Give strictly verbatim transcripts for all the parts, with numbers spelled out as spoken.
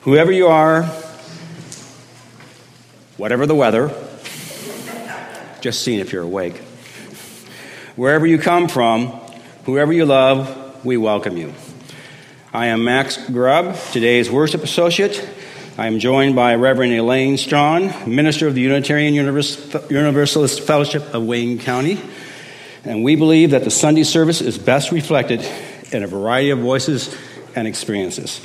Whoever you are, whatever the weather, just seeing if you're awake. Wherever you come from, whoever you love, we welcome you. I am Max Grubb, today's worship associate. I am joined by Reverend Elaine Strawn, minister of the Unitarian Universalist Fellowship of Wayne County. And we believe that the Sunday service is best reflected in a variety of voices and experiences.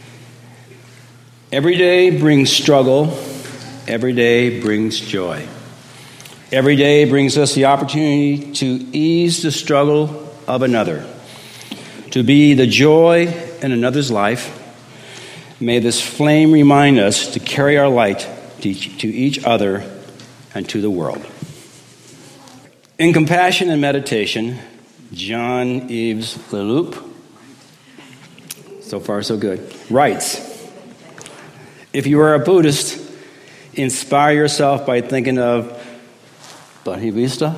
Every day brings struggle. Every day brings joy. Every day brings us the opportunity to ease the struggle of another, to be the joy in another's life. May this flame remind us to carry our light to each other and to the world. In Compassion and Meditation, Jean-Yves Leloup, so far so good, writes, if you are a Buddhist, inspire yourself by thinking of Bodhisattva.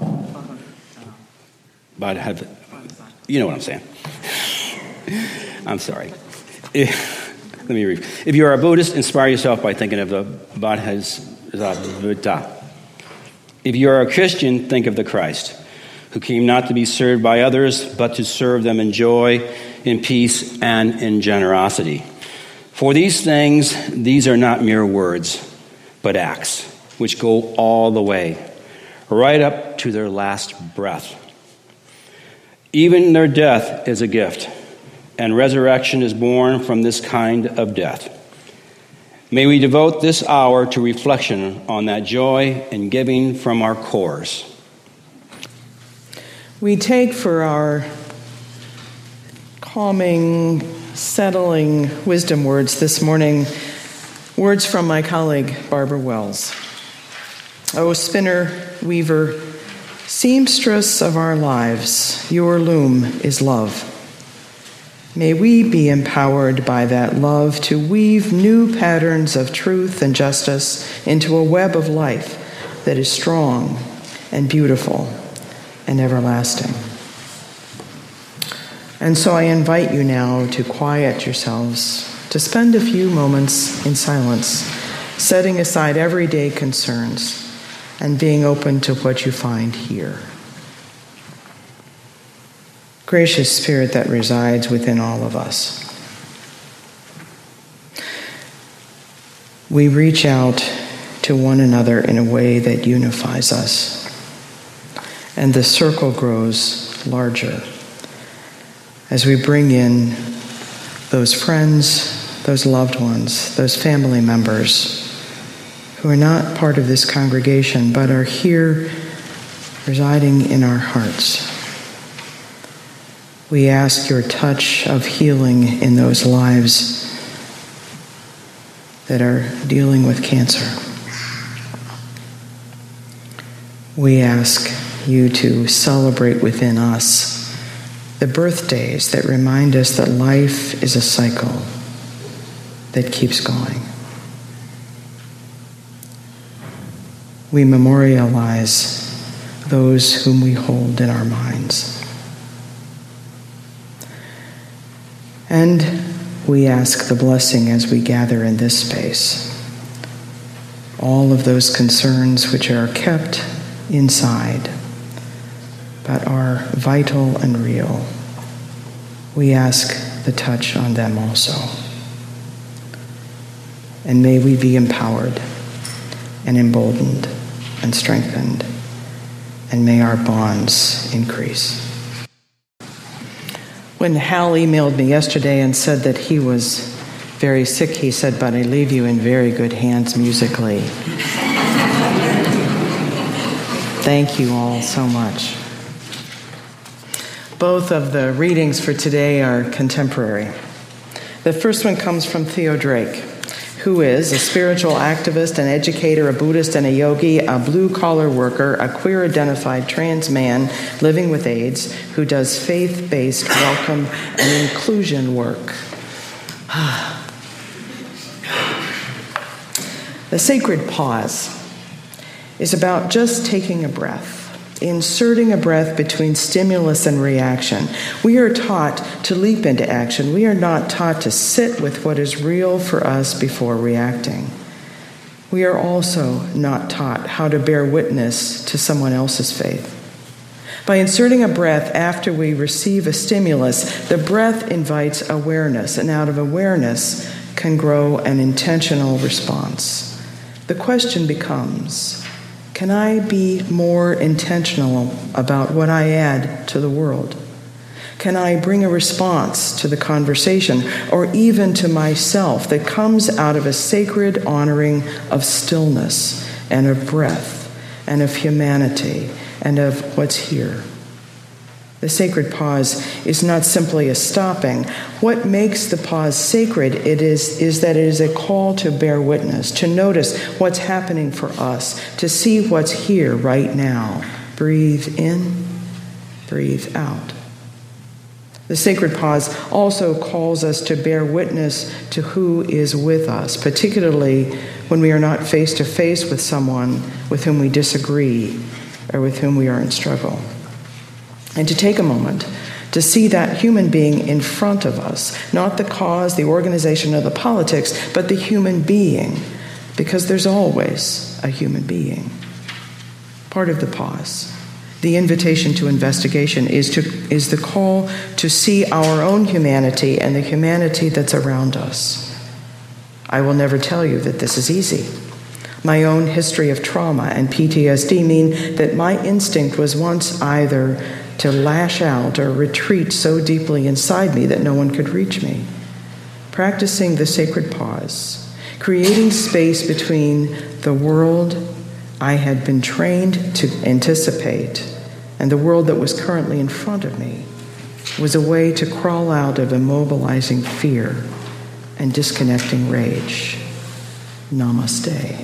Bodhisattva. You know what I'm saying. I'm sorry. If, let me read. If you are a Buddhist, inspire yourself by thinking of the Bodhisattva. If you are a Christian, think of the Christ, who came not to be served by others, but to serve them in joy, in peace, and in generosity. For these things, these are not mere words, but acts, which go all the way, right up to their last breath. Even their death is a gift, and resurrection is born from this kind of death. May we devote this hour to reflection on that joy and giving from our cores. We take for our calming, settling wisdom words this morning, words from my colleague, Barbara Wells. O spinner, weaver, seamstress of our lives, your loom is love. May we be empowered by that love to weave new patterns of truth and justice into a web of life that is strong and beautiful and everlasting. And so I invite you now to quiet yourselves, to spend a few moments in silence, setting aside everyday concerns and being open to what you find here. Gracious Spirit that resides within all of us, we reach out to one another in a way that unifies us, and the circle grows larger as we bring in those friends, those loved ones, those family members who are not part of this congregation but are here residing in our hearts. We ask your touch of healing in those lives that are dealing with cancer. We ask you to celebrate within us the birthdays that remind us that life is a cycle that keeps going. We memorialize those whom we hold in our minds. And we ask the blessing as we gather in this space. All of those concerns which are kept inside but are vital and real, we ask the touch on them also. And may we be empowered and emboldened and strengthened, and may our bonds increase. When Hal emailed me yesterday and said that he was very sick, he said, but I leave you in very good hands musically. Thank you all so much. Both of the readings for today are contemporary. The first one comes from Theo Drake, who is a spiritual activist, an educator, a Buddhist, and a yogi, a blue-collar worker, a queer-identified trans man living with AIDS who does faith-based welcome and inclusion work. The sacred pause is about just taking a breath inserting a breath between stimulus and reaction. We are taught to leap into action. We are not taught to sit with what is real for us before reacting. We are also not taught how to bear witness to someone else's faith. By inserting a breath after we receive a stimulus, the breath invites awareness, and out of awareness can grow an intentional response. The question becomes, can I be more intentional about what I add to the world? Can I bring a response to the conversation or even to myself that comes out of a sacred honoring of stillness and of breath and of humanity and of what's here? The sacred pause is not simply a stopping. What makes the pause sacred it is, is that it is a call to bear witness, to notice what's happening for us, to see what's here right now. Breathe in, breathe out. The sacred pause also calls us to bear witness to who is with us, particularly when we are not face to face with someone with whom we disagree or with whom we are in struggle. And to take a moment to see that human being in front of us, not the cause, the organization, or the politics, but the human being, because there's always a human being. Part of the pause, the invitation to investigation, is to is the call to see our own humanity and the humanity that's around us. I will never tell you that this is easy. My own history of trauma and P T S D mean that my instinct was once either to lash out or retreat so deeply inside me that no one could reach me. Practicing the sacred pause, creating space between the world I had been trained to anticipate and the world that was currently in front of me, was a way to crawl out of immobilizing fear and disconnecting rage. Namaste.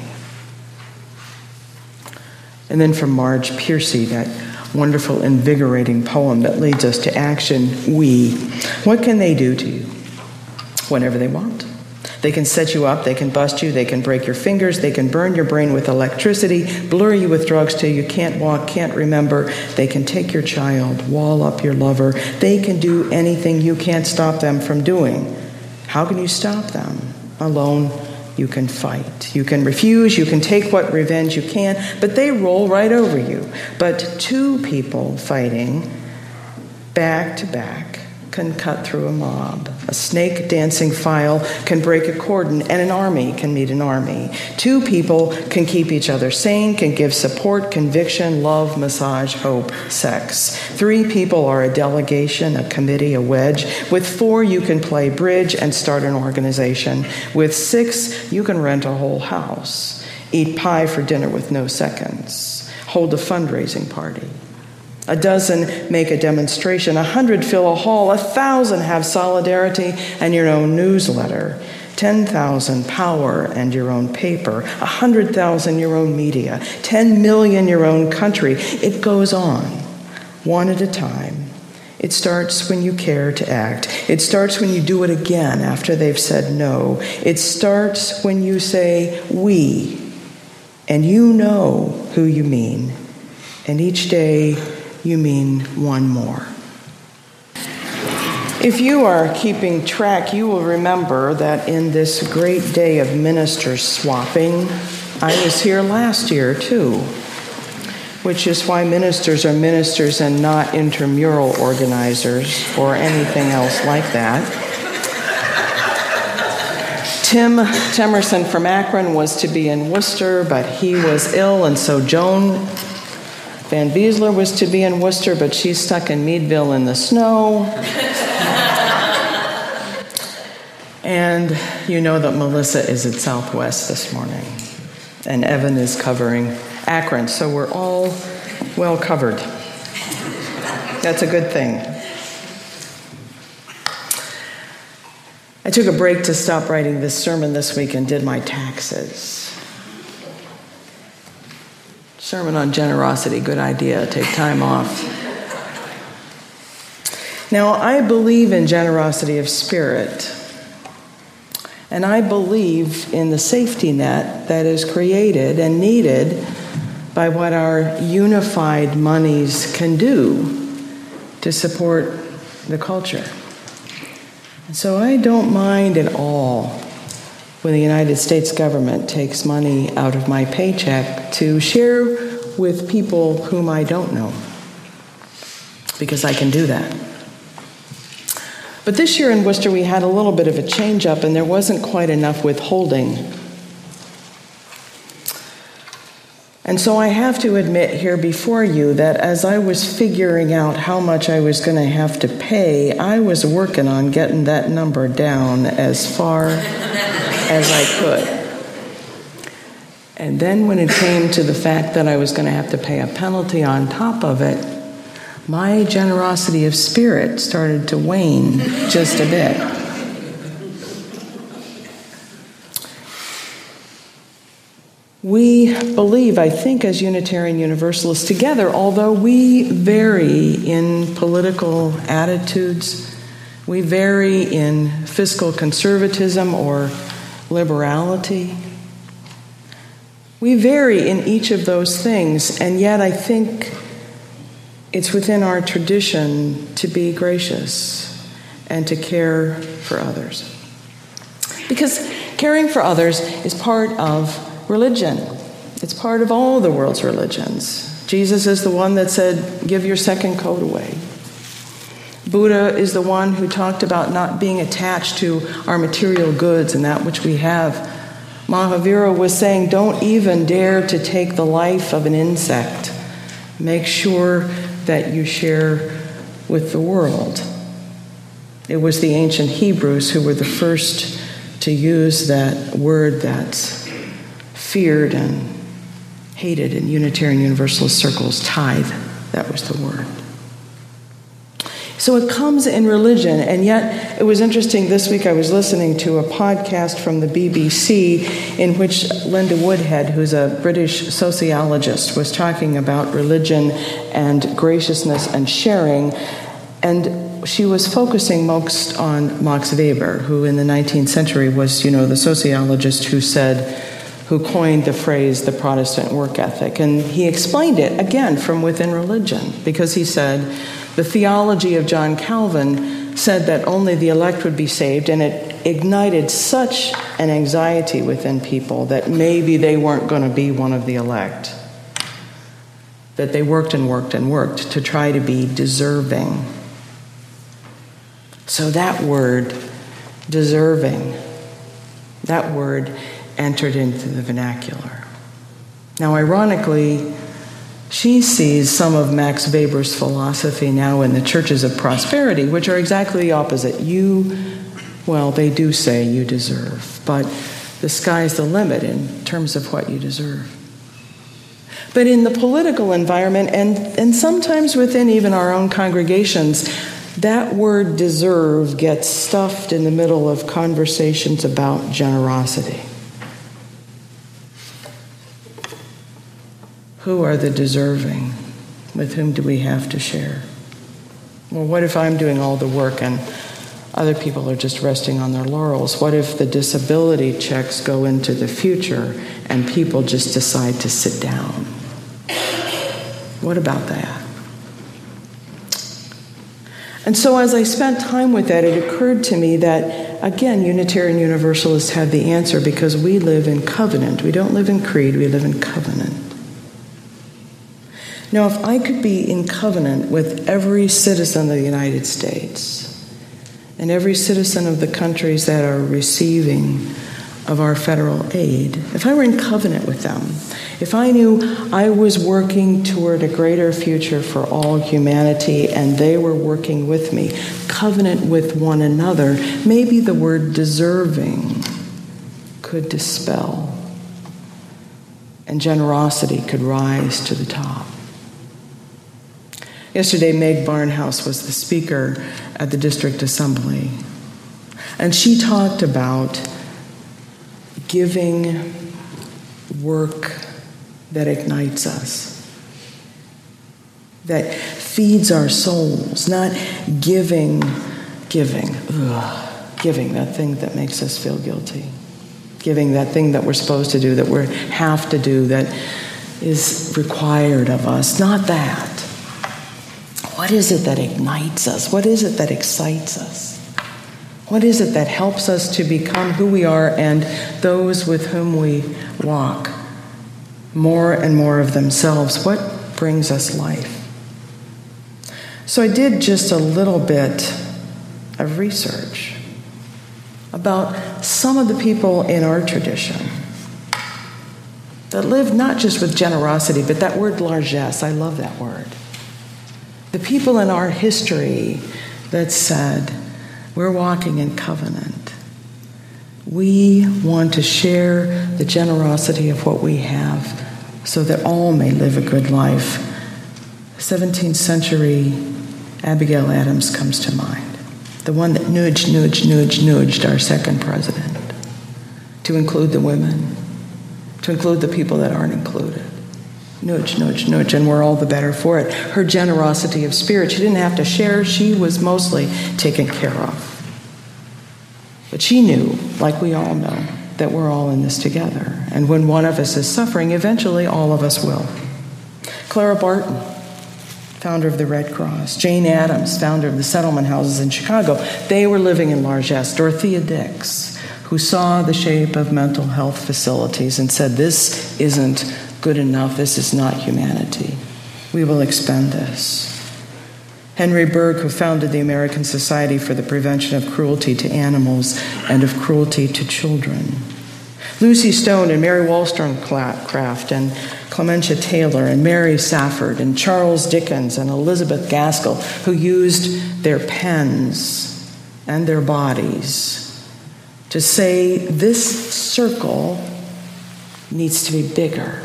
And then from Marge Piercy, that wonderful, invigorating poem that leads us to action, we. What can they do to you? Whenever they want. They can set you up, they can bust you, they can break your fingers, they can burn your brain with electricity, blur you with drugs till you can't walk, can't remember. They can take your child, wall up your lover. They can do anything you can't stop them from doing. How can you stop them? Alone, you can fight. You can refuse, you can take what revenge you can, but they roll right over you. But two people fighting back to back can cut through a mob. A snake dancing file can break a cordon, and an army can meet an army. Two people can keep each other sane, can give support, conviction, love, massage, hope, sex. Three people are a delegation, a committee, a wedge. With four, you can play bridge and start an organization. With six, you can rent a whole house, eat pie for dinner with no seconds, hold a fundraising party. A dozen make a demonstration, a hundred fill a hall, a thousand have solidarity and your own newsletter, ten thousand power and your own paper, a hundred thousand your own media, ten million your own country. It goes on, one at a time. It starts when you care to act. It starts when you do it again after they've said no. It starts when you say we, and you know who you mean, and each day you mean one more. If you are keeping track, you will remember that in this great day of minister swapping, I was here last year too, which is why ministers are ministers and not intramural organizers or anything else like that. Tim Temerson from Akron was to be in Worcester, but he was ill, and so Joan Van Biesler was to be in Worcester, but she's stuck in Meadville in the snow. And you know that Melissa is at Southwest this morning, and Evan is covering Akron, so we're all well covered. That's a good thing. I took a break to stop writing this sermon this week and did my taxes. Sermon on generosity, good idea. Take time off. Now, I believe in generosity of spirit, and I believe in the safety net that is created and needed by what our unified monies can do to support the culture. So I don't mind at all when the United States government takes money out of my paycheck to share with people whom I don't know, because I can do that. But this year in Worcester, we had a little bit of a change up, and there wasn't quite enough withholding. And so I have to admit here before you that as I was figuring out how much I was going to have to pay, I was working on getting that number down as far as I could. And then when it came to the fact that I was going to have to pay a penalty on top of it, my generosity of spirit started to wane just a bit. We believe, I think, as Unitarian Universalists together, although we vary in political attitudes, we vary in fiscal conservatism or liberality. We vary in each of those things, and yet I think it's within our tradition to be gracious and to care for others. Because caring for others is part of religion. It's part of all the world's religions. Jesus is the one that said, give your second coat away. Buddha is the one who talked about not being attached to our material goods and that which we have. Mahavira was saying, don't even dare to take the life of an insect. Make sure that you share with the world. It was the ancient Hebrews who were the first to use that word that's feared and hated in Unitarian Universalist circles, tithe. That was the word. So it comes in religion, and yet it was interesting. This week I was listening to a podcast from the B B C in which Linda Woodhead, who's a British sociologist, was talking about religion and graciousness and sharing, and she was focusing most on Max Weber, who in the nineteenth century was, you know, the sociologist who said, who coined the phrase, the Protestant work ethic. And he explained it, again, from within religion, because he said the theology of John Calvin said that only the elect would be saved, and it ignited such an anxiety within people that maybe they weren't going to be one of the elect, that they worked and worked and worked to try to be deserving. So that word, deserving, that word entered into the vernacular. Now, ironically, she sees some of Max Weber's philosophy now in the churches of prosperity, which are exactly the opposite. You, well, they do say you deserve, but the sky's the limit in terms of what you deserve. But in the political environment, and, and sometimes within even our own congregations, that word deserve gets stuffed in the middle of conversations about generosity. Who are the deserving? With whom do we have to share? Well, what if I'm doing all the work and other people are just resting on their laurels? What if the disability checks go into the future and people just decide to sit down? What about that? And so as I spent time with that, it occurred to me that, again, Unitarian Universalists have the answer because we live in covenant. We don't live in creed, we live in covenant. Now, if I could be in covenant with every citizen of the United States and every citizen of the countries that are receiving of our federal aid, if I were in covenant with them, if I knew I was working toward a greater future for all humanity and they were working with me, covenant with one another, maybe the word deserving could dispel and generosity could rise to the top. Yesterday, Meg Barnhouse was the speaker at the district assembly, and she talked about giving work that ignites us, that feeds our souls, not giving, giving, ugh, giving, that thing that makes us feel guilty, giving that thing that we're supposed to do, that we have to do, that is required of us, not that. What is it that ignites us? What is it that excites us? What is it that helps us to become who we are and those with whom we walk more and more of themselves? What brings us life? So I did just a little bit of research about some of the people in our tradition that live not just with generosity, but that word largesse, I love that word. The people in our history that said, we're walking in covenant. We want to share the generosity of what we have so that all may live a good life. seventeenth century Abigail Adams comes to mind. The one that nudged, nudged, nudged, nudged our second president to include the women, to include the people that aren't included. Nudge, nudge, nudge, and we're all the better for it. Her generosity of spirit, she didn't have to share. She was mostly taken care of. But she knew, like we all know, that we're all in this together. And when one of us is suffering, eventually all of us will. Clara Barton, founder of the Red Cross. Jane Addams, founder of the settlement houses in Chicago. They were living in largesse. Dorothea Dix, who saw the shape of mental health facilities and said, this isn't good enough. This is not humanity. We will expend this. Henry Berg, who founded the American Society for the Prevention of Cruelty to Animals and of Cruelty to Children. Lucy Stone and Mary Wollstonecraft and Clementia Taylor and Mary Safford and Charles Dickens and Elizabeth Gaskell, who used their pens and their bodies to say this circle needs to be bigger.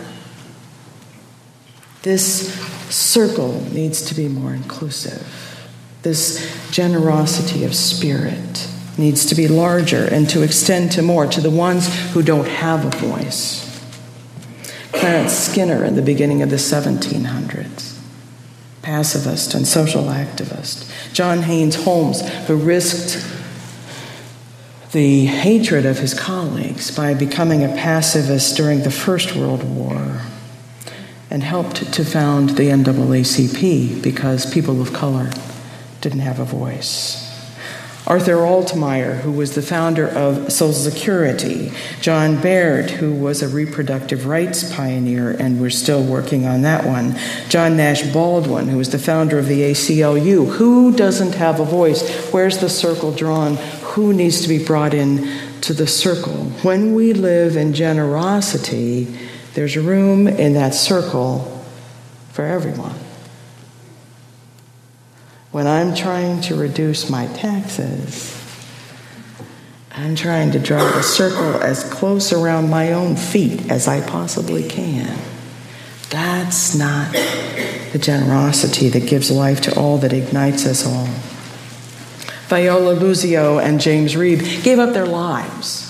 This circle needs to be more inclusive. This generosity of spirit needs to be larger and to extend to more, to the ones who don't have a voice. Clarence Skinner in the beginning of the seventeen hundreds, pacifist and social activist. John Haynes Holmes, who risked the hatred of his colleagues by becoming a pacifist during the First World War, and helped to found the N double A C P because people of color didn't have a voice. Arthur Altmeyer, who was the founder of Social Security. John Baird, who was a reproductive rights pioneer, and we're still working on that one. John Nash Baldwin, who was the founder of the A C L U. Who doesn't have a voice? Where's the circle drawn? Who needs to be brought in to the circle? When we live in generosity, there's room in that circle for everyone. When I'm trying to reduce my taxes, I'm trying to draw the circle as close around my own feet as I possibly can. That's not the generosity that gives life to all, that ignites us all. Viola Luzio and James Reeb gave up their lives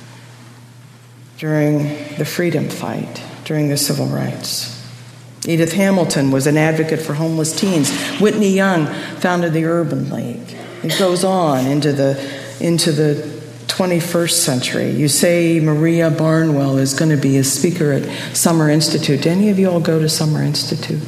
during the freedom fight, during the civil rights. Edith Hamilton was an advocate for homeless teens. Whitney Young founded the Urban League. It goes on into the, into the twenty-first century. You say Maria Barnwell is going to be a speaker at Summer Institute. Do any of you all go to Summer Institute?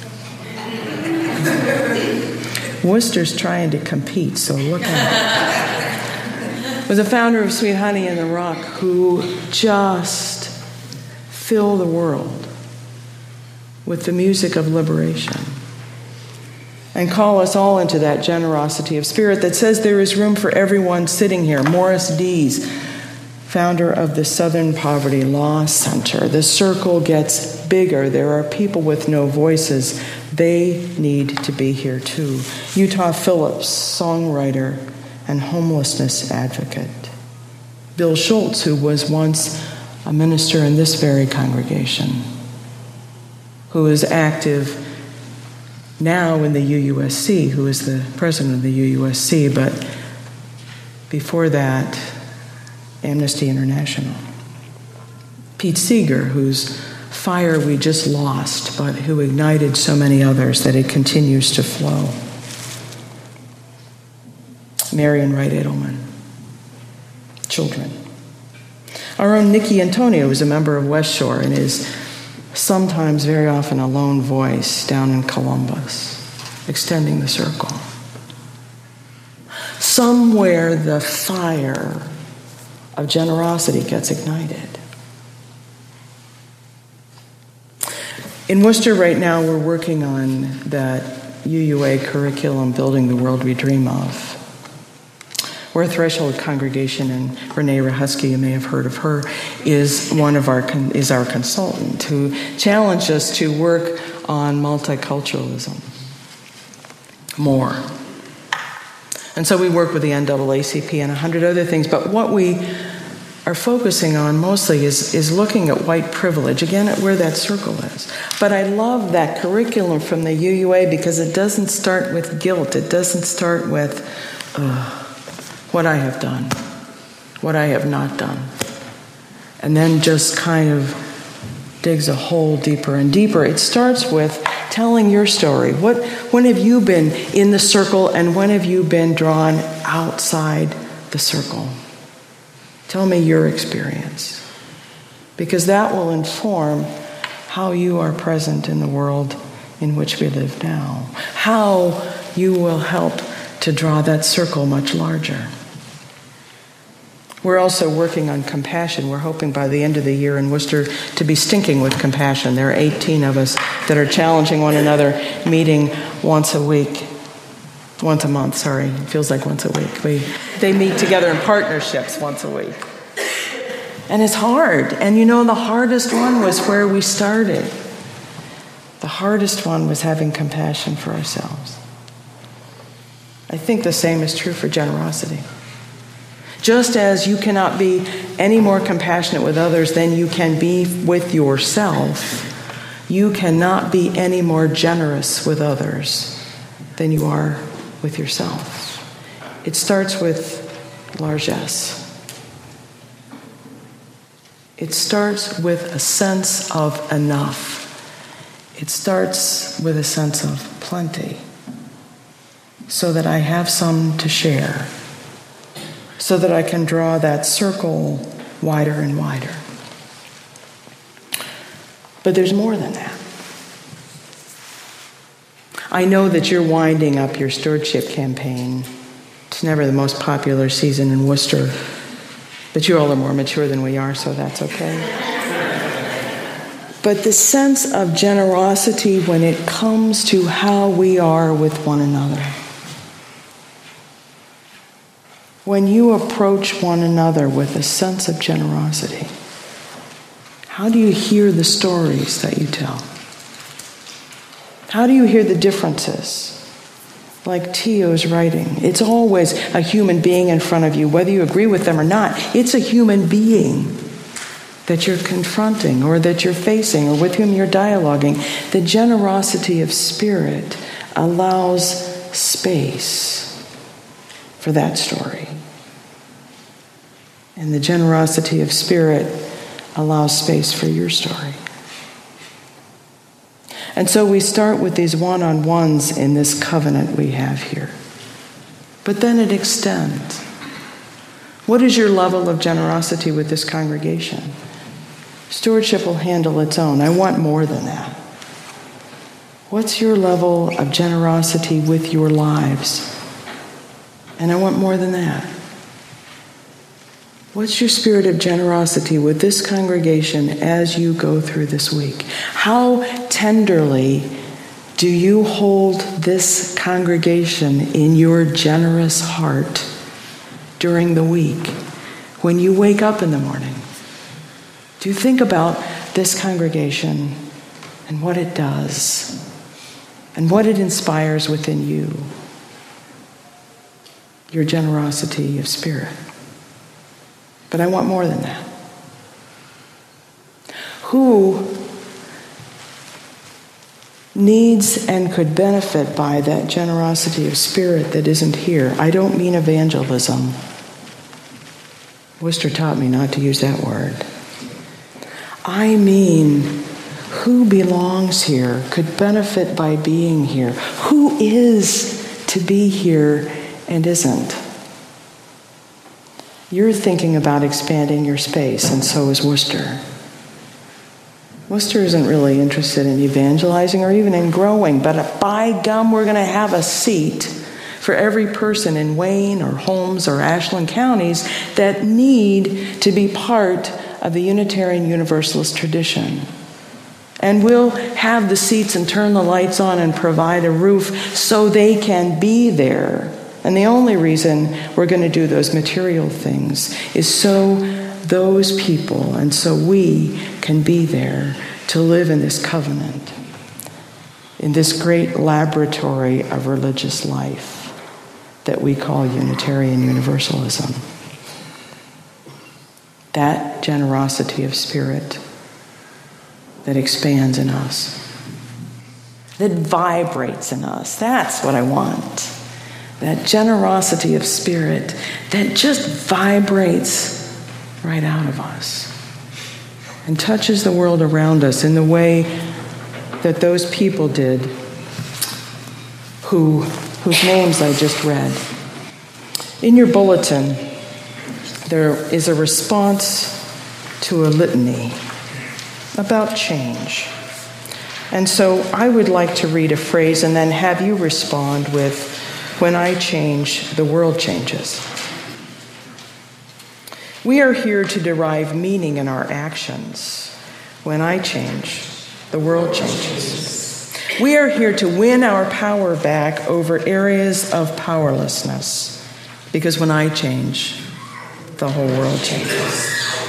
Worcester's trying to compete, so look out. Was a founder of Sweet Honey in the Rock, who just fill the world with the music of liberation and call us all into that generosity of spirit that says there is room for everyone sitting here. Morris Dees, founder of the Southern Poverty Law Center. The circle gets bigger. There are people with no voices. They need to be here too. Utah Phillips, songwriter and homelessness advocate. Bill Schultz, who was once a minister in this very congregation, who is active now in the U U S C, who is the president of the U U S C, but before that, Amnesty International. Pete Seeger, whose fire we just lost, but who ignited so many others that it continues to flow. Marion Wright Edelman. Children. Our own Nicky Antonio was a member of West Shore and is sometimes, very often, a lone voice down in Columbus, extending the circle. Somewhere the fire of generosity gets ignited. In Worcester right now, we're working on that U U A curriculum, Building the World We Dream Of. We're a Threshold congregation, and Renee Rahusky, you may have heard of her, is one of our is our consultant who challenged us to work on multiculturalism more. And so we work with the N double A C P and a hundred other things, but what we are focusing on mostly is, is looking at white privilege, again, at where that circle is. But I love that curriculum from the U U A because it doesn't start with guilt. It doesn't start with uh, what I have done, what I have not done, and then just kind of digs a hole deeper and deeper. It starts with telling your story. What, when have you been in the circle, and when have you been drawn outside the circle? Tell me your experience, because that will inform how you are present in the world in which we live now, how you will help to draw that circle much larger. We're also working on compassion. We're hoping by the end of the year in Worcester to be stinking with compassion. There are eighteen of us that are challenging one another, meeting once a week. Once a month, sorry. It feels like once a week. We, they meet together in partnerships once a week. And it's hard. And you know, the hardest one was where we started. The hardest one was having compassion for ourselves. I think the same is true for generosity. Just as you cannot be any more compassionate with others than you can be with yourself, you cannot be any more generous with others than you are with yourself. It starts with largesse. It starts with a sense of enough. It starts with a sense of plenty, so that I have some to share, so that I can draw that circle wider and wider. But there's more than that. I know that you're winding up your stewardship campaign. It's never the most popular season in Worcester, but you all are more mature than we are, so that's okay. But the sense of generosity when it comes to how we are with one another. When you approach one another with a sense of generosity, how do you hear the stories that you tell? How do you hear the differences? Like Tio's writing, it's always a human being in front of you, whether you agree with them or not. It's a human being that you're confronting or that you're facing or with whom you're dialoguing. The generosity of spirit allows space for that story. And the generosity of spirit allows space for your story. And so we start with these one-on-ones in this covenant we have here. But then it extends. What is your level of generosity with this congregation? Stewardship will handle its own. I want more than that. What's your level of generosity with your lives? And I want more than that. What's your spirit of generosity with this congregation as you go through this week? How tenderly do you hold this congregation in your generous heart during the week when you wake up in the morning? Do you think about this congregation and what it does and what it inspires within you? Your generosity of spirit. But I want more than that. Who needs and could benefit by that generosity of spirit that isn't here? I don't mean evangelism. Worcester taught me not to use that word. I mean, who belongs here, could benefit by being here? Who is to be here and isn't? You're thinking about expanding your space, and so is Worcester. Worcester isn't really interested in evangelizing or even in growing, but by gum, we're going to have a seat for every person in Wayne or Holmes or Ashland counties that need to be part of the Unitarian Universalist tradition. And we'll have the seats and turn the lights on and provide a roof so they can be there. And the only reason we're going to do those material things is so those people and so we can be there to live in this covenant, in this great laboratory of religious life that we call Unitarian Universalism. That generosity of spirit that expands in us, that vibrates in us. That's what I want. That generosity of spirit that just vibrates right out of us and touches the world around us in the way that those people did who, whose names I just read. In your bulletin, there is a response to a litany about change. And so I would like to read a phrase and then have you respond with, "When I change, the world changes." We are here to derive meaning in our actions. When I change, the world changes. We are here to win our power back over areas of powerlessness, because when I change, the whole world changes.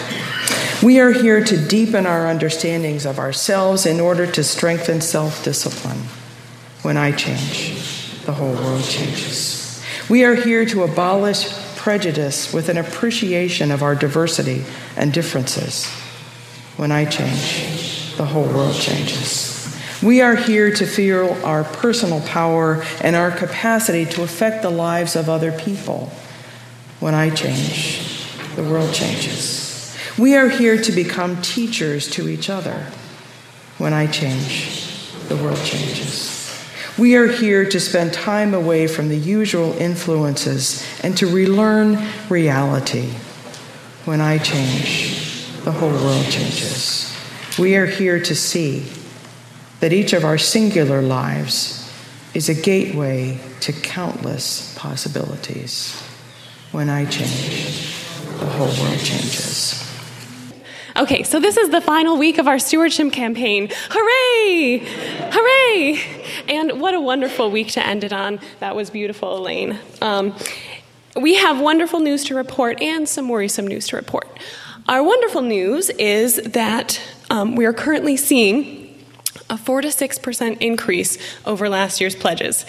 We are here to deepen our understandings of ourselves in order to strengthen self-discipline. When I change, the whole world changes. We are here to abolish prejudice with an appreciation of our diversity and differences. When I change, the whole world changes. We are here to feel our personal power and our capacity to affect the lives of other people. When I change, the world changes. We are here to become teachers to each other. When I change, the world changes. We are here to spend time away from the usual influences and to relearn reality. When I change, the whole world changes. We are here to see that each of our singular lives is a gateway to countless possibilities. When I change, the whole world changes. Okay, so this is the final week of our stewardship campaign. Hooray! Hooray! And what a wonderful week to end it on. That was beautiful, Elaine. Um, we have wonderful news to report and some worrisome news to report. Our wonderful news is that um, we are currently seeing a four to six percent increase over last year's pledges.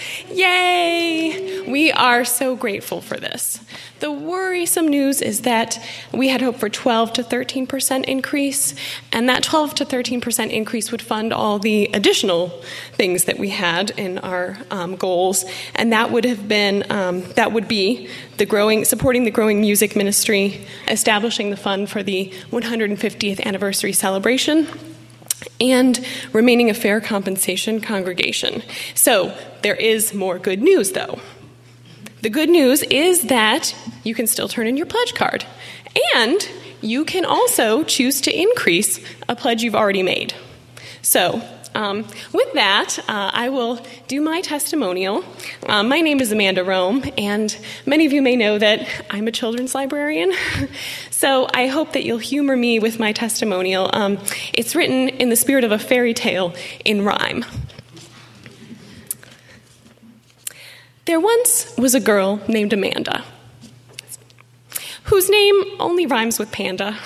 Yay! We are so grateful for this. The worrisome news is that we had hoped for twelve to thirteen percent increase, and that twelve to thirteen percent increase would fund all the additional things that we had in our um, goals, and that would have been um, that would be the growing, supporting the growing music ministry, establishing the fund for the one hundred fiftieth anniversary celebration, and remaining a fair compensation congregation. So there is more good news, though. The good news is that you can still turn in your pledge card, and you can also choose to increase a pledge you've already made. So um, with that, uh, I will do my testimonial. Uh, my name is Amanda Rome, and many of you may know that I'm a children's librarian. So I hope that you'll humor me with my testimonial. Um, it's written in the spirit of a fairy tale in rhyme. There once was a girl named Amanda, whose name only rhymes with panda.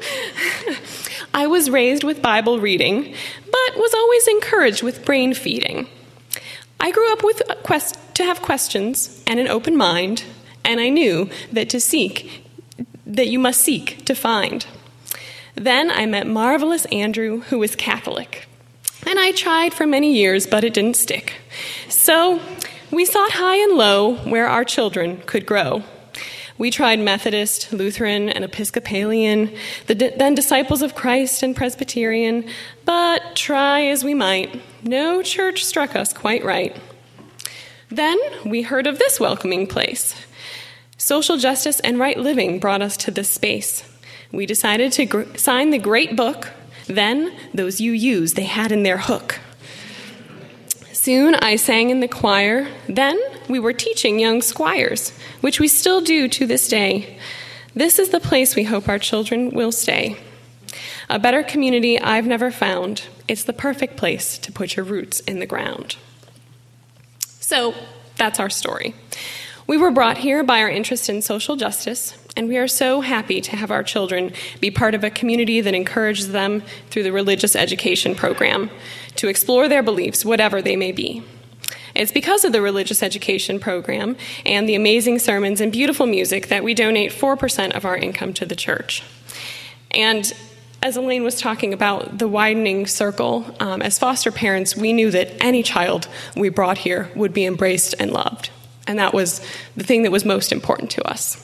I was raised with Bible reading, but was always encouraged with brain feeding. I grew up with a quest to have questions and an open mind, and I knew that to seek, that you must seek to find. Then I met marvelous Andrew, who was Catholic, and I tried for many years, but it didn't stick. So we sought high and low where our children could grow. We tried Methodist, Lutheran, and Episcopalian, the di- then Disciples of Christ and Presbyterian, but try as we might, no church struck us quite right. Then we heard of this welcoming place. Social justice and right living brought us to this space. We decided to gr- sign the great book Then, those U Us they had in their hook. Soon I sang in the choir. Then we were teaching young squires, which we still do to this day. This is the place we hope our children will stay. A better community I've never found. It's the perfect place to put your roots in the ground. So, that's our story. We were brought here by our interest in social justice, and we are so happy to have our children be part of a community that encourages them through the religious education program to explore their beliefs, whatever they may be. It's because of the religious education program and the amazing sermons and beautiful music that we donate four percent of our income to the church. And as Elaine was talking about the widening circle, um, as foster parents, we knew that any child we brought here would be embraced and loved. And that was the thing that was most important to us.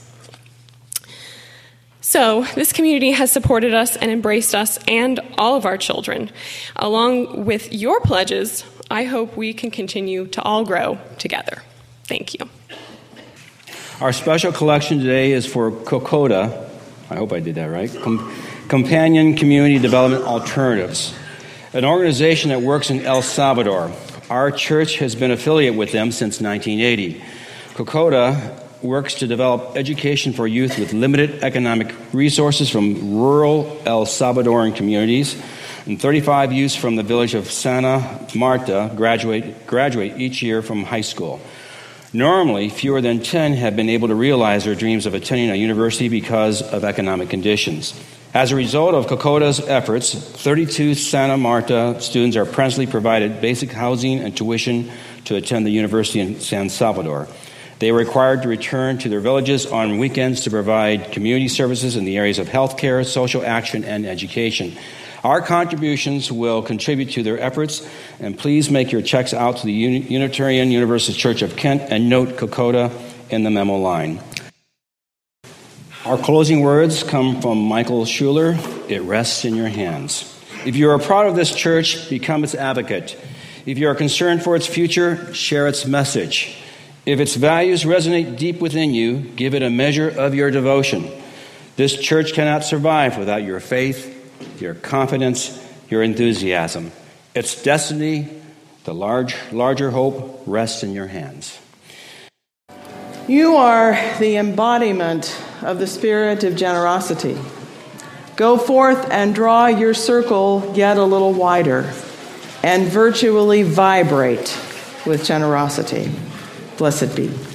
So this community has supported us and embraced us and all of our children. Along with your pledges, I hope we can continue to all grow together. Thank you. Our special collection today is for COCODA, I hope I did that right, Com- Companion Community Development Alternatives, an organization that works in El Salvador. Our church has been affiliated with them since nineteen eighty. COCODA works to develop education for youth with limited economic resources from rural El Salvadoran communities, and thirty-five youths from the village of Santa Marta graduate, graduate each year from high school. Normally, fewer than ten have been able to realize their dreams of attending a university because of economic conditions. As a result of COCODA's efforts, thirty-two Santa Marta students are presently provided basic housing and tuition to attend the university in San Salvador. They are required to return to their villages on weekends to provide community services in the areas of healthcare, social action, and education. Our contributions will contribute to their efforts, and please make your checks out to the Unitarian Universalist Church of Kent and note COCODA in the memo line. Our closing words come from Michael Schuler. It rests in your hands. If you are proud of this church, become its advocate. If you are concerned for its future, share its message. If its values resonate deep within you, give it a measure of your devotion. This church cannot survive without your faith, your confidence, your enthusiasm. Its destiny, the large, larger hope, rests in your hands. You are the embodiment of the spirit of generosity. Go forth and draw your circle yet a little wider and virtually vibrate with generosity. Blessed be.